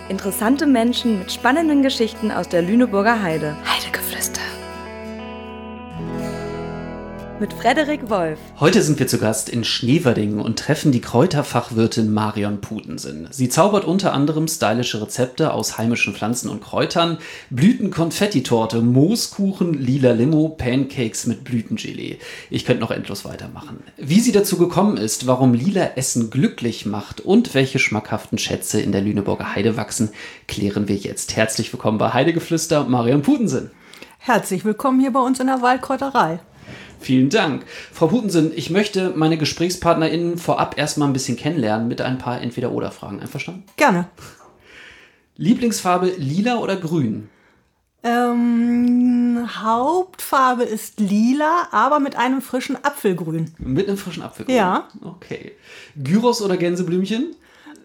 Interessante Menschen mit spannenden Geschichten aus der Lüneburger Heide. Heidegeflüster. Mit Frederik Wolf. Heute sind wir zu Gast in Schneverdingen und treffen die Kräuterfachwirtin Marion Putensen. Sie zaubert unter anderem stylische Rezepte aus heimischen Pflanzen und Kräutern, Blüten-Konfettitorte, Mooskuchen, lila Limo, Pancakes mit Blütengelee. Ich könnte noch endlos weitermachen. Wie sie dazu gekommen ist, warum lila Essen glücklich macht und welche schmackhaften Schätze in der Lüneburger Heide wachsen, klären wir jetzt. Herzlich willkommen bei Heidegeflüster, Marion Putensen. Herzlich willkommen hier bei uns in der Waldkräuterei. Vielen Dank. Frau Putensen, ich möchte meine GesprächspartnerInnen vorab erstmal ein bisschen kennenlernen mit ein paar Entweder-Oder-Fragen. Einverstanden? Gerne. Lieblingsfarbe lila oder grün? Hauptfarbe ist lila, aber mit einem frischen Apfelgrün. Mit einem frischen Apfelgrün? Ja. Okay. Gyros oder Gänseblümchen?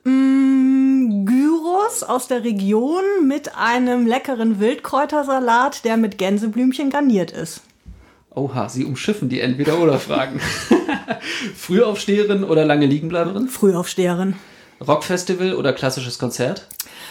Gyros aus der Region mit einem leckeren Wildkräutersalat, der mit Gänseblümchen garniert ist. Oha, Sie umschiffen die Entweder-Oder-Fragen. Frühaufsteherin oder lange Liegenbleiberin? Frühaufsteherin. Rockfestival oder klassisches Konzert?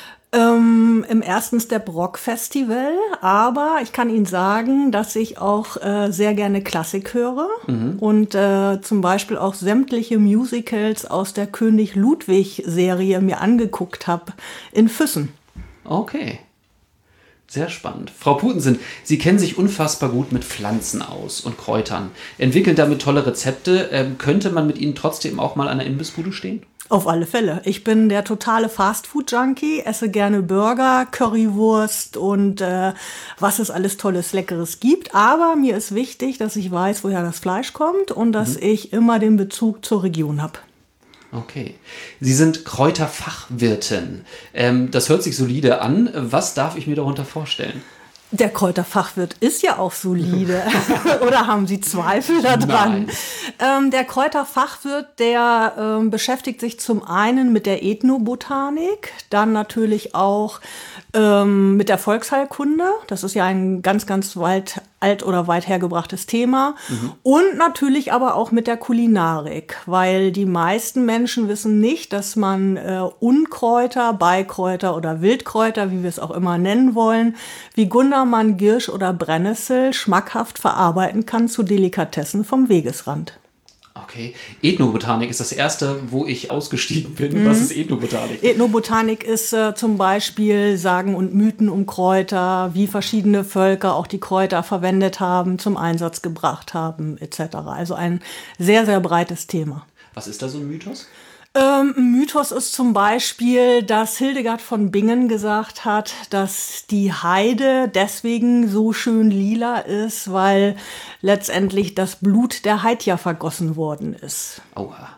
Im ersten Step Rockfestival, aber ich kann Ihnen sagen, dass ich auch sehr gerne Klassik höre und zum Beispiel auch sämtliche Musicals aus der König Ludwig-Serie mir angeguckt habe in Füssen. Okay. Sehr spannend. Frau Putensen, Sie kennen sich unfassbar gut mit Pflanzen aus und Kräutern. Entwickeln damit tolle Rezepte. Könnte man mit Ihnen trotzdem auch mal an der Imbissbude stehen? Auf alle Fälle. Ich bin der totale Fastfood-Junkie, esse gerne Burger, Currywurst und was es alles Tolles, Leckeres gibt. Aber mir ist wichtig, dass ich weiß, woher das Fleisch kommt und dass ich immer den Bezug zur Region habe. Okay. Sie sind Kräuterfachwirtin. Das hört sich solide an. Was darf ich mir darunter vorstellen? Der Kräuterfachwirt ist ja auch solide. Oder haben Sie Zweifel daran? Der Kräuterfachwirt, der beschäftigt sich zum einen mit der Ethnobotanik, dann natürlich auch mit der Volksheilkunde. Das ist ja ein ganz, ganz alt oder weit hergebrachtes Thema. Und natürlich aber auch mit der Kulinarik, weil die meisten Menschen wissen nicht, dass man Unkräuter, Beikräuter oder Wildkräuter, wie wir es auch immer nennen wollen, wie Gundermann, Girsch oder Brennnessel schmackhaft verarbeiten kann zu Delikatessen vom Wegesrand. Okay. Ethnobotanik ist das erste, wo ich ausgestiegen bin. Was ist Ethnobotanik? Ethnobotanik ist zum Beispiel Sagen und Mythen um Kräuter, wie verschiedene Völker auch die Kräuter verwendet haben, zum Einsatz gebracht haben, etc. Also ein sehr, sehr breites Thema. Was ist da so ein Mythos? Ein Mythos ist zum Beispiel, dass Hildegard von Bingen gesagt hat, dass die Heide deswegen so schön lila ist, weil letztendlich das Blut der Heidja vergossen worden ist. Oha.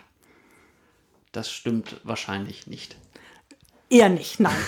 Das stimmt wahrscheinlich nicht. Eher nicht, nein.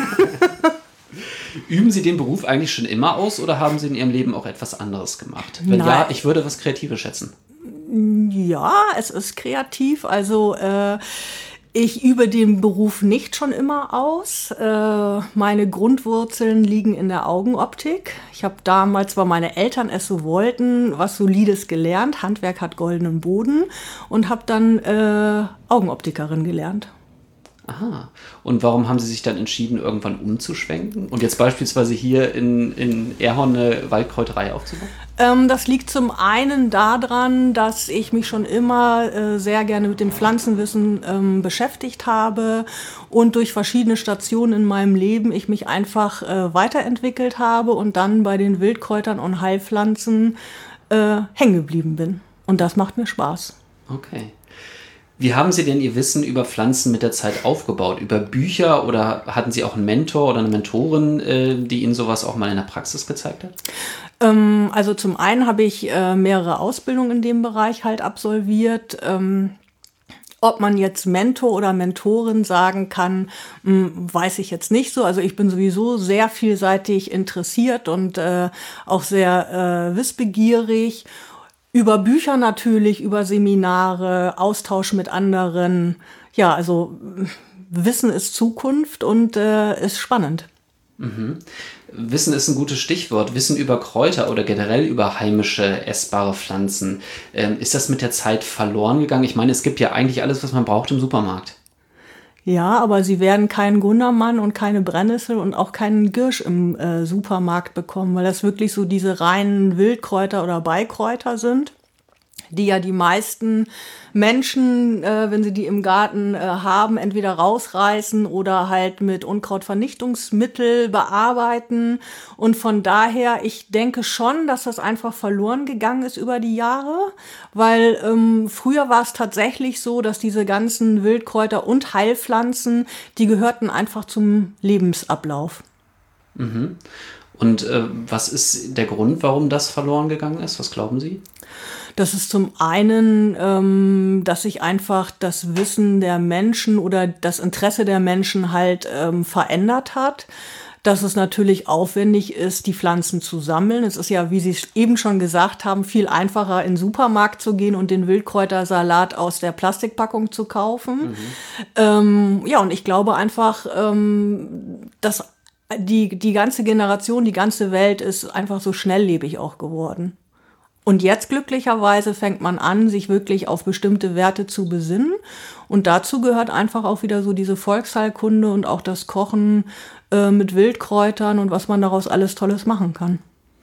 Üben Sie den Beruf eigentlich schon immer aus oder haben Sie in Ihrem Leben auch etwas anderes gemacht? Wenn ja, ich würde was Kreatives schätzen. Ja, es ist kreativ. Also ich übe den Beruf nicht schon immer aus. Meine Grundwurzeln liegen in der Augenoptik. Ich habe damals, weil meine Eltern es so wollten, was Solides gelernt. Handwerk hat goldenen Boden und habe dann Augenoptikerin gelernt. Aha. Und warum haben Sie sich dann entschieden, irgendwann umzuschwenken und jetzt beispielsweise hier in Erhorn eine Waldkräuterei aufzubauen? Das liegt zum einen daran, dass ich mich schon immer sehr gerne mit dem Pflanzenwissen beschäftigt habe und durch verschiedene Stationen in meinem Leben ich mich einfach weiterentwickelt habe und dann bei den Wildkräutern und Heilpflanzen hängen geblieben bin. Und das macht mir Spaß. Okay. Wie haben Sie denn Ihr Wissen über Pflanzen mit der Zeit aufgebaut? Über Bücher oder hatten Sie auch einen Mentor oder eine Mentorin, die Ihnen sowas auch mal in der Praxis gezeigt hat? Also zum einen habe ich mehrere Ausbildungen in dem Bereich halt absolviert. Ob man jetzt Mentor oder Mentorin sagen kann, weiß ich jetzt nicht so. Also ich bin sowieso sehr vielseitig interessiert und auch sehr wissbegierig. Über Bücher natürlich, über Seminare, Austausch mit anderen. Ja, also Wissen ist Zukunft und ist spannend. Wissen ist ein gutes Stichwort. Wissen über Kräuter oder generell über heimische, essbare Pflanzen. Ist das mit der Zeit verloren gegangen? Ich meine, es gibt ja eigentlich alles, was man braucht im Supermarkt. Ja, aber Sie werden keinen Gundermann und keine Brennnessel und auch keinen Girsch im Supermarkt bekommen, weil das wirklich so diese reinen Wildkräuter oder Beikräuter sind, die ja die meisten Menschen, wenn sie die im Garten haben, entweder rausreißen oder halt mit Unkrautvernichtungsmittel bearbeiten. Und von daher, ich denke schon, dass das einfach verloren gegangen ist über die Jahre, weil früher war es tatsächlich so, dass diese ganzen Wildkräuter und Heilpflanzen, die gehörten einfach zum Lebensablauf. Mhm. Und was ist der Grund, warum das verloren gegangen ist? Was glauben Sie? Das ist zum einen, dass sich einfach das Wissen der Menschen oder das Interesse der Menschen halt verändert hat. Dass es natürlich aufwendig ist, die Pflanzen zu sammeln. Es ist ja, wie Sie eben schon gesagt haben, viel einfacher in den Supermarkt zu gehen und den Wildkräutersalat aus der Plastikpackung zu kaufen. Ja, und ich glaube einfach, dass die ganze Generation, die ganze Welt ist einfach so schnelllebig auch geworden. Und jetzt glücklicherweise fängt man an, sich wirklich auf bestimmte Werte zu besinnen. Und dazu gehört einfach auch wieder so diese Volksheilkunde und auch das Kochen mit Wildkräutern und was man daraus alles Tolles machen kann.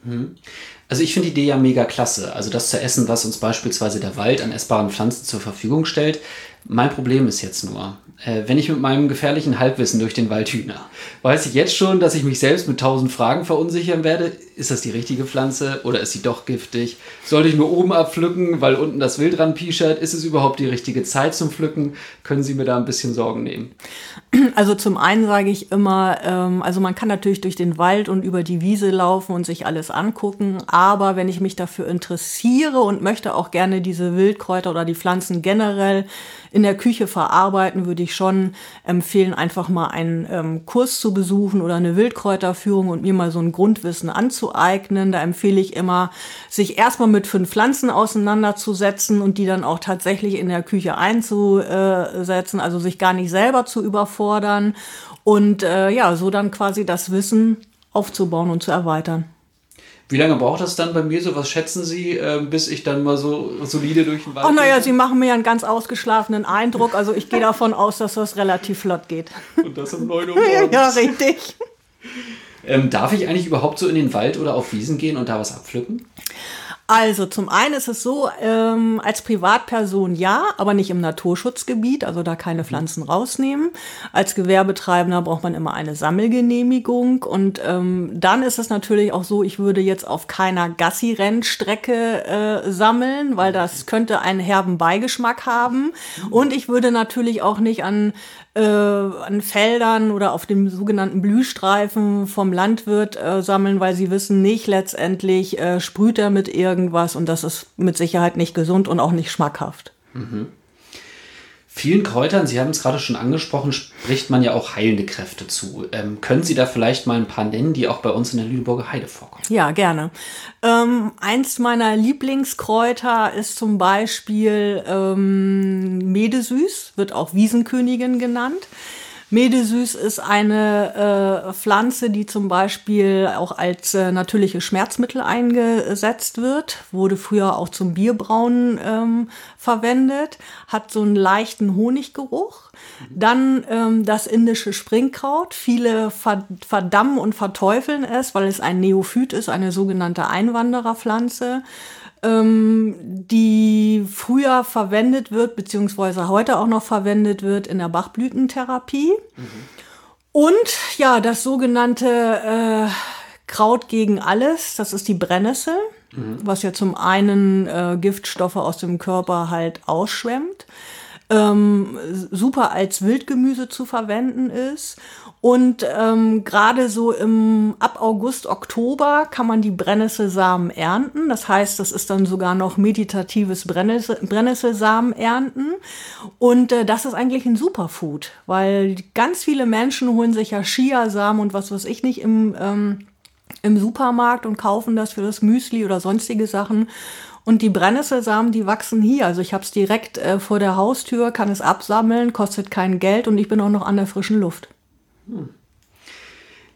Also ich finde die Idee ja mega klasse. Also das zu essen, was uns beispielsweise der Wald an essbaren Pflanzen zur Verfügung stellt. Mein Problem ist jetzt nur, wenn ich mit meinem gefährlichen Halbwissen durch den Wald hühne, weiß ich jetzt schon, dass ich mich selbst mit 1000 Fragen verunsichern werde. Ist das die richtige Pflanze oder ist sie doch giftig? Sollte ich nur oben abpflücken, weil unten das Wild dran pischert? Ist es überhaupt die richtige Zeit zum Pflücken? Können Sie mir da ein bisschen Sorgen nehmen? Also zum einen sage ich immer, also man kann natürlich durch den Wald und über die Wiese laufen und sich alles angucken, aber wenn ich mich dafür interessiere und möchte auch gerne diese Wildkräuter oder die Pflanzen generell in der Küche verarbeiten, würde ich schon empfehlen, einfach mal einen Kurs zu besuchen oder eine Wildkräuterführung und mir mal so ein Grundwissen anzueignen. Da empfehle ich immer, sich erstmal mit 5 Pflanzen auseinanderzusetzen und die dann auch tatsächlich in der Küche einzusetzen, also sich gar nicht selber zu überfordern und ja, so dann quasi das Wissen aufzubauen und zu erweitern. Wie lange braucht das dann bei mir so? Was schätzen Sie, bis ich dann mal so solide durch den Wald Ach naja, gehe? Sie machen mir ja einen ganz ausgeschlafenen Eindruck. Also ich gehe davon aus, dass das relativ flott geht. Und das um 9 Uhr morgens. Ja, richtig. Darf ich eigentlich überhaupt so in den Wald oder auf Wiesen gehen und da was abpflücken? Also zum einen ist es so, als Privatperson ja, aber nicht im Naturschutzgebiet, also da keine Pflanzen rausnehmen. Als Gewerbetreibender braucht man immer eine Sammelgenehmigung und dann ist es natürlich auch so, ich würde jetzt auf keiner Gassi-Rennstrecke sammeln, weil das könnte einen herben Beigeschmack haben und ich würde natürlich auch nicht an Feldern oder auf dem sogenannten Blühstreifen vom Landwirt sammeln, weil sie wissen nicht letztendlich, sprüht er mit irgendwas und das ist mit Sicherheit nicht gesund und auch nicht schmackhaft. Vielen Kräutern, Sie haben es gerade schon angesprochen, spricht man ja auch heilende Kräfte zu. Können Sie da vielleicht mal ein paar nennen, die auch bei uns in der Lüneburger Heide vorkommen? Ja, gerne. Eins meiner Lieblingskräuter ist zum Beispiel Medesüß, wird auch Wiesenkönigin genannt. Medesüß ist eine Pflanze, die zum Beispiel auch als natürliches Schmerzmittel eingesetzt wird, wurde früher auch zum Bierbrauen verwendet, hat so einen leichten Honiggeruch. Dann das indische Springkraut. Viele verdammen und verteufeln es, weil es ein Neophyt ist, eine sogenannte Einwandererpflanze, die früher verwendet wird, beziehungsweise heute auch noch verwendet wird in der Bachblütentherapie. Und ja, das sogenannte Kraut gegen alles, das ist die Brennnessel, was ja zum einen Giftstoffe aus dem Körper halt ausschwemmt. Super als Wildgemüse zu verwenden ist. Und gerade so ab August, Oktober kann man die Brennnesselsamen ernten. Das heißt, das ist dann sogar noch meditatives Brennnesselsamen ernten. Und das ist eigentlich ein Superfood, weil ganz viele Menschen holen sich ja Chiasamen und was weiß ich nicht im Supermarkt und kaufen das für das Müsli oder sonstige Sachen. Und die Brennnesselsamen, die wachsen hier. Also ich habe es direkt vor der Haustür, kann es absammeln, kostet kein Geld und ich bin auch noch an der frischen Luft.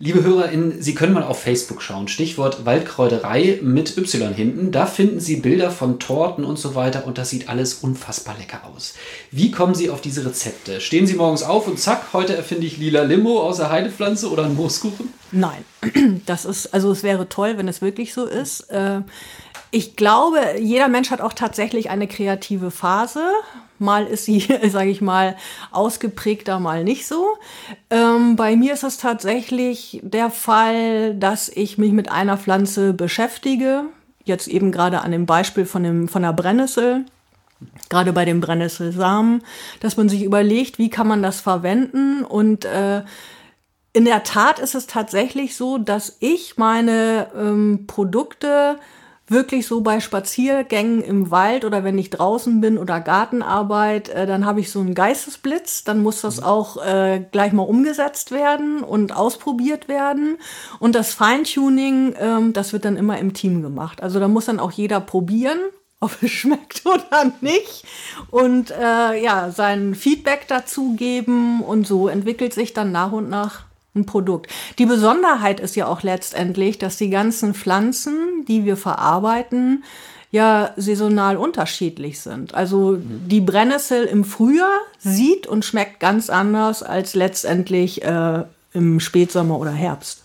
Liebe HörerInnen, Sie können mal auf Facebook schauen. Stichwort Waldkräuterei mit Y hinten. Da finden Sie Bilder von Torten und so weiter und das sieht alles unfassbar lecker aus. Wie kommen Sie auf diese Rezepte? Stehen Sie morgens auf und zack, heute erfinde ich lila Limo aus der Heidepflanze oder einen Mooskuchen? Nein, es wäre toll, wenn es wirklich so ist. Ich glaube, jeder Mensch hat auch tatsächlich eine kreative Phase. Mal ist sie, sage ich mal, ausgeprägter, mal nicht so. Bei mir ist es tatsächlich der Fall, dass ich mich mit einer Pflanze beschäftige. Jetzt eben gerade an dem Beispiel von der Brennnessel. Gerade bei dem Brennnesselsamen, dass man sich überlegt, wie kann man das verwenden. Und in der Tat ist es tatsächlich so, dass ich meine Produkte wirklich so bei Spaziergängen im Wald oder wenn ich draußen bin oder Gartenarbeit, dann habe ich so einen Geistesblitz, dann muss das auch gleich mal umgesetzt werden und ausprobiert werden. Und das Feintuning, das wird dann immer im Team gemacht. Also da muss dann auch jeder probieren, ob es schmeckt oder nicht und sein Feedback dazu geben und so entwickelt sich dann nach und nach ein Produkt. Die Besonderheit ist ja auch letztendlich, dass die ganzen Pflanzen, die wir verarbeiten, ja saisonal unterschiedlich sind. Also die Brennnessel im Frühjahr sieht und schmeckt ganz anders als letztendlich im Spätsommer oder Herbst.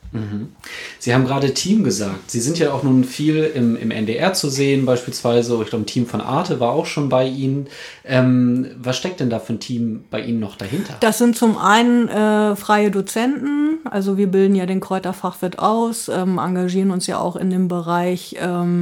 Sie haben gerade Team gesagt. Sie sind ja auch nun viel im NDR zu sehen, beispielsweise. Ich glaube, ein Team von Arte war auch schon bei Ihnen. Was steckt denn da für ein Team bei Ihnen noch dahinter? Das sind zum einen freie Dozenten. Also wir bilden ja den Kräuterfachwirt aus, engagieren uns ja auch in dem Bereich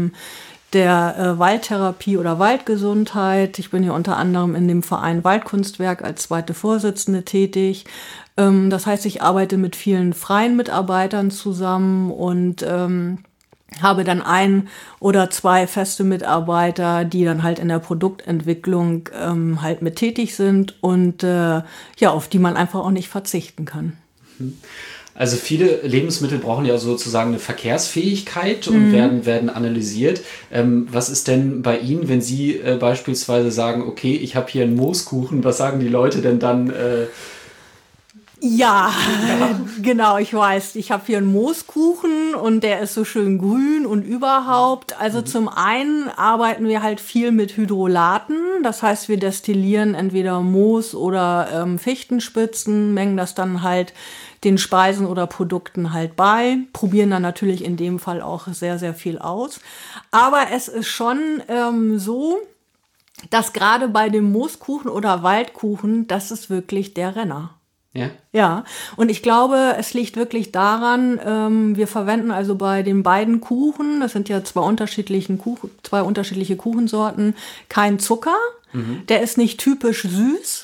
der Waldtherapie oder Waldgesundheit. Ich bin ja unter anderem in dem Verein Waldkunstwerk als zweite Vorsitzende tätig. Das heißt, ich arbeite mit vielen freien Mitarbeitern zusammen und habe dann 1 oder 2 feste Mitarbeiter, die dann halt in der Produktentwicklung halt mit tätig sind und auf die man einfach auch nicht verzichten kann. Also viele Lebensmittel brauchen ja sozusagen eine Verkehrsfähigkeit und werden analysiert. Was ist denn bei Ihnen, wenn Sie beispielsweise sagen, okay, ich habe hier einen Mooskuchen, was sagen die Leute denn dann? Ja, genau, ich weiß. Ich habe hier einen Mooskuchen und der ist so schön grün und überhaupt. Also zum einen arbeiten wir halt viel mit Hydrolaten. Das heißt, wir destillieren entweder Moos oder Fichtenspitzen, mengen das dann halt den Speisen oder Produkten halt bei, probieren dann natürlich in dem Fall auch sehr, sehr viel aus. Aber es ist schon so, dass gerade bei dem Mooskuchen oder Waldkuchen, das ist wirklich der Renner. Ja. Ja, und ich glaube, es liegt wirklich daran, wir verwenden also bei den beiden Kuchen, das sind ja zwei unterschiedliche Kuchensorten, kein Zucker. Der ist nicht typisch süß,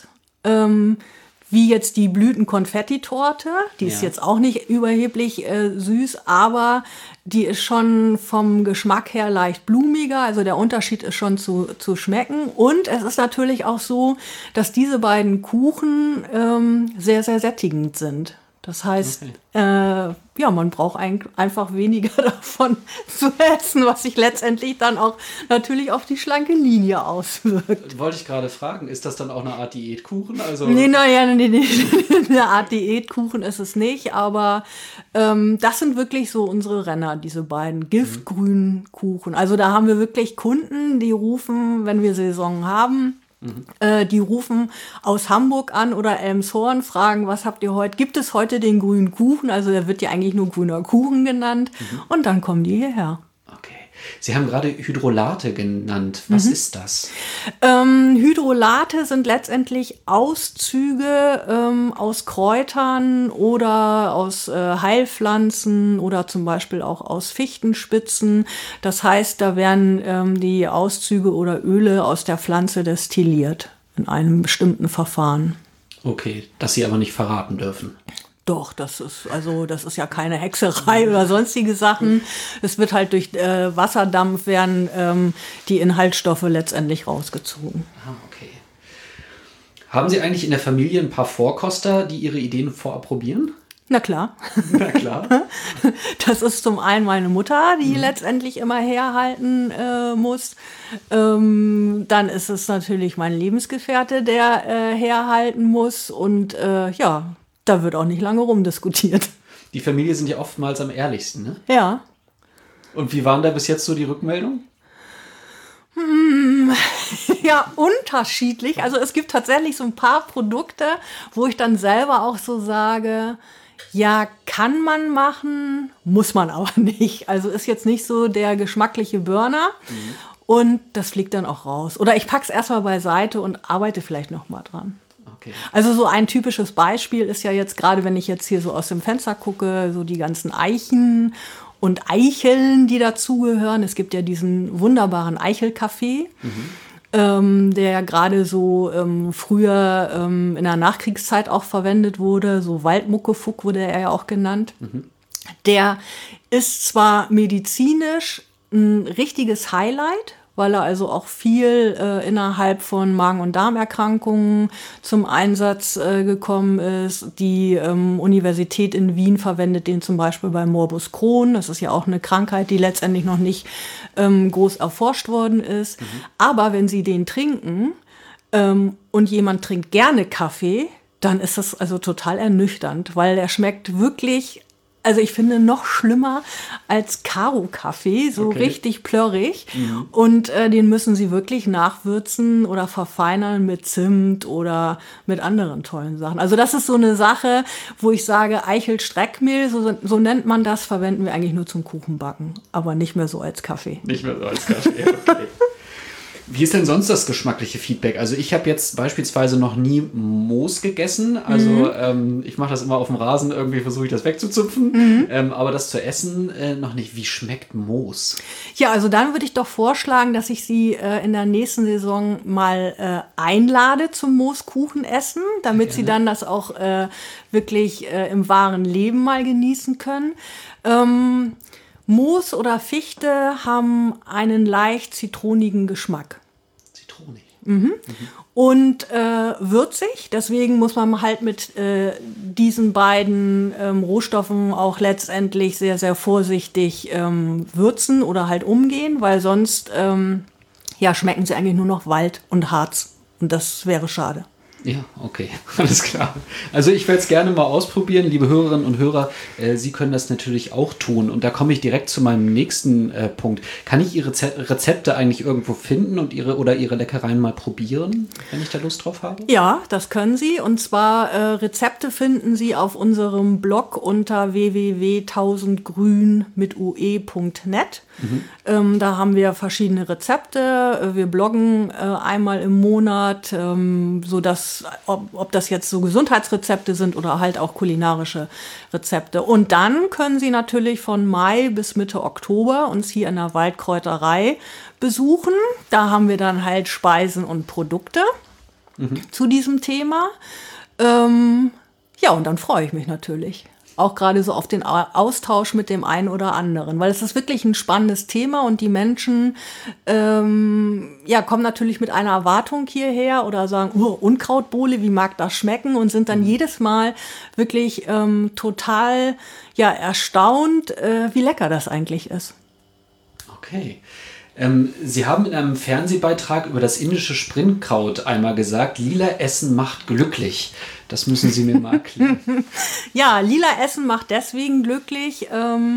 wie jetzt die Blütenkonfettitorte. Die ist jetzt auch nicht überheblich süß, aber die ist schon vom Geschmack her leicht blumiger. Also der Unterschied ist schon zu schmecken. Und es ist natürlich auch so, dass diese beiden Kuchen sehr, sehr sättigend sind. Das heißt, man braucht einfach weniger davon zu essen, was sich letztendlich dann auch natürlich auf die schlanke Linie auswirkt. Wollte ich gerade fragen, ist das dann auch eine Art Diätkuchen? Also Nee. Eine Art Diätkuchen ist es nicht, aber das sind wirklich so unsere Renner, diese beiden giftgrünen Kuchen. Also da haben wir wirklich Kunden, die rufen, wenn wir Saison haben, die rufen aus Hamburg an oder Elmshorn, fragen, was habt ihr heute? Gibt es heute den grünen Kuchen? Also der wird ja eigentlich nur grüner Kuchen genannt. Und dann kommen die hierher. Okay. Sie haben gerade Hydrolate genannt. Was ist das? Hydrolate sind letztendlich Auszüge aus Kräutern oder aus Heilpflanzen oder zum Beispiel auch aus Fichtenspitzen. Das heißt, da werden die Auszüge oder Öle aus der Pflanze destilliert in einem bestimmten Verfahren. Okay, das Sie aber nicht verraten dürfen. Doch, das ist ja keine Hexerei oder sonstige Sachen. Es wird halt durch Wasserdampf werden die Inhaltsstoffe letztendlich rausgezogen. Ah, okay. Haben Sie eigentlich in der Familie ein paar Vorkoster, die Ihre Ideen vorab probieren? Na klar. Na klar. Das ist zum einen meine Mutter, die letztendlich immer herhalten muss. Dann ist es natürlich mein Lebensgefährte, der herhalten muss. Und da wird auch nicht lange rumdiskutiert. Die Familie sind ja oftmals am ehrlichsten, ne? Ja. Und wie waren da bis jetzt so die Rückmeldungen? Ja, unterschiedlich. Also es gibt tatsächlich so ein paar Produkte, wo ich dann selber auch so sage, ja, kann man machen, muss man aber nicht. Also ist jetzt nicht so der geschmackliche Burner. Und das fliegt dann auch raus. Oder ich pack's erstmal beiseite und arbeite vielleicht noch mal dran. Okay. Also so ein typisches Beispiel ist ja jetzt gerade, wenn ich jetzt hier so aus dem Fenster gucke, so die ganzen Eichen und Eicheln, die dazugehören. Es gibt ja diesen wunderbaren Eichelkaffee, der gerade so früher in der Nachkriegszeit auch verwendet wurde. So Waldmuckefuck wurde er ja auch genannt. Der ist zwar medizinisch ein richtiges Highlight, weil er also auch viel innerhalb von Magen- und Darmerkrankungen zum Einsatz gekommen ist. Die Universität in Wien verwendet den zum Beispiel bei Morbus Crohn. Das ist ja auch eine Krankheit, die letztendlich noch nicht groß erforscht worden ist. Aber wenn Sie den trinken und jemand trinkt gerne Kaffee, dann ist das also total ernüchternd, weil der schmeckt wirklich, also ich finde, noch schlimmer als Karo-Kaffee, so richtig plörrig. Und den müssen Sie wirklich nachwürzen oder verfeinern mit Zimt oder mit anderen tollen Sachen. Also das ist so eine Sache, wo ich sage, Eichel-Streckmehl, so nennt man das, verwenden wir eigentlich nur zum Kuchenbacken, aber nicht mehr so als Kaffee. Nicht mehr so als Kaffee, okay. Wie ist denn sonst das geschmackliche Feedback? Also ich habe jetzt beispielsweise noch nie Moos gegessen. Also ich mache das immer auf dem Rasen, irgendwie versuche ich das wegzuzupfen. Aber das zu essen noch nicht. Wie schmeckt Moos? Ja, also dann würde ich doch vorschlagen, dass ich Sie in der nächsten Saison mal einlade zum Mooskuchen essen, damit Sie dann das auch wirklich im wahren Leben mal genießen können. Moos oder Fichte haben einen leicht zitronigen Geschmack. Zitronig. Und würzig, deswegen muss man halt mit diesen beiden Rohstoffen auch letztendlich sehr, sehr vorsichtig würzen oder halt umgehen, weil sonst schmecken sie eigentlich nur noch Wald und Harz. Und das wäre schade. Ja, okay, alles klar. Also ich werde es gerne mal ausprobieren, liebe Hörerinnen und Hörer. Sie können das natürlich auch tun. Und da komme ich direkt zu meinem nächsten Punkt. Kann ich Ihre Rezepte eigentlich irgendwo finden und Ihre Leckereien mal probieren, wenn ich da Lust drauf habe? Ja, das können Sie. Und zwar Rezepte finden Sie auf unserem Blog unter www.1000grün mit ue.net. Da haben wir verschiedene Rezepte. Wir bloggen einmal im Monat, sodass, ob das jetzt so Gesundheitsrezepte sind oder halt auch kulinarische Rezepte. Und dann können Sie natürlich von Mai bis Mitte Oktober uns hier in der Waldkräuterei besuchen. Da haben wir dann halt Speisen und Produkte zu diesem Thema. Und dann freue ich mich natürlich. Auch gerade so auf den Austausch mit dem einen oder anderen, weil es ist wirklich ein spannendes Thema und die Menschen kommen natürlich mit einer Erwartung hierher oder sagen, Unkrautbowle, wie mag das schmecken, und sind dann jedes Mal wirklich total erstaunt, wie lecker das eigentlich ist. Okay. Sie haben in einem Fernsehbeitrag über das indische Springkraut einmal gesagt, lila Essen macht glücklich. Das müssen Sie mir mal erklären. Ja, lila Essen macht deswegen glücklich.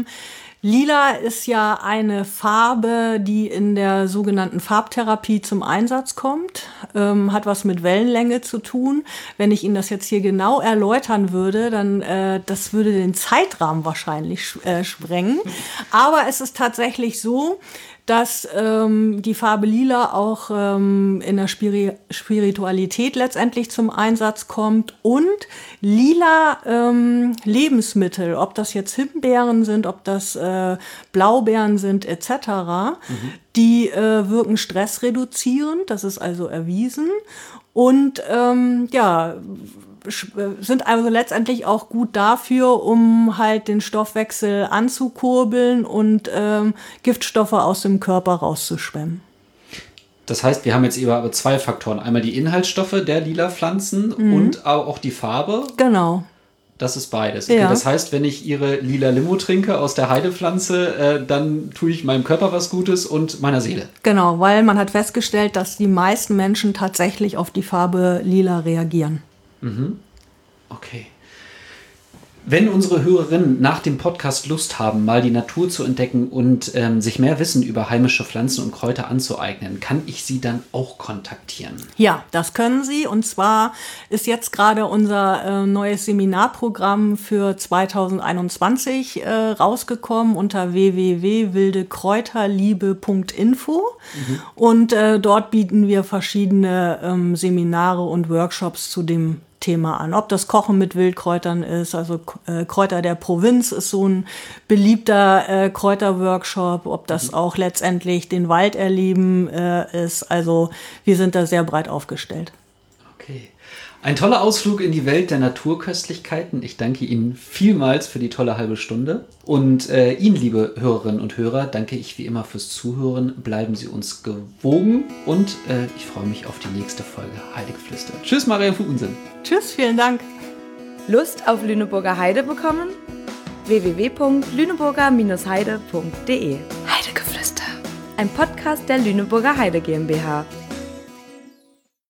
Lila ist ja eine Farbe, die in der sogenannten Farbtherapie zum Einsatz kommt. Hat was mit Wellenlänge zu tun. Wenn ich Ihnen das jetzt hier genau erläutern würde, dann das würde den Zeitrahmen wahrscheinlich sprengen. Aber es ist tatsächlich so, dass die Farbe Lila auch in der Spiritualität letztendlich zum Einsatz kommt und lila Lebensmittel, ob das jetzt Himbeeren sind, ob das Blaubeeren sind etc., die wirken stressreduzierend, das ist also erwiesen und sind also letztendlich auch gut dafür, um halt den Stoffwechsel anzukurbeln und Giftstoffe aus dem Körper rauszuschwemmen. Das heißt, wir haben jetzt aber zwei Faktoren. Einmal die Inhaltsstoffe der lila Pflanzen und auch die Farbe. Genau. Das ist beides. Okay, das heißt, wenn ich Ihre lila Limo trinke aus der Heidepflanze, dann tue ich meinem Körper was Gutes und meiner Seele. Genau, weil man hat festgestellt, dass die meisten Menschen tatsächlich auf die Farbe lila reagieren. Okay. Wenn unsere Hörerinnen nach dem Podcast Lust haben, mal die Natur zu entdecken und sich mehr Wissen über heimische Pflanzen und Kräuter anzueignen, kann ich sie dann auch kontaktieren? Ja, das können Sie. Und zwar ist jetzt gerade unser neues Seminarprogramm für 2021 rausgekommen unter www.wildekräuterliebe.info. Und dort bieten wir verschiedene Seminare und Workshops zu dem Thema an. Ob das Kochen mit Wildkräutern ist, also Kräuter der Provinz ist so ein beliebter Kräuterworkshop, ob das auch letztendlich den Wald erleben ist. Also wir sind da sehr breit aufgestellt. Okay. Ein toller Ausflug in die Welt der Naturköstlichkeiten. Ich danke Ihnen vielmals für die tolle halbe Stunde. Und Ihnen, liebe Hörerinnen und Hörer, danke ich wie immer fürs Zuhören. Bleiben Sie uns gewogen und ich freue mich auf die nächste Folge Heidegeflüster. Tschüss, Marion Fugensen. Tschüss, vielen Dank. Lust auf Lüneburger Heide bekommen? www.lüneburger-heide.de Heidegeflüster. Ein Podcast der Lüneburger Heide GmbH.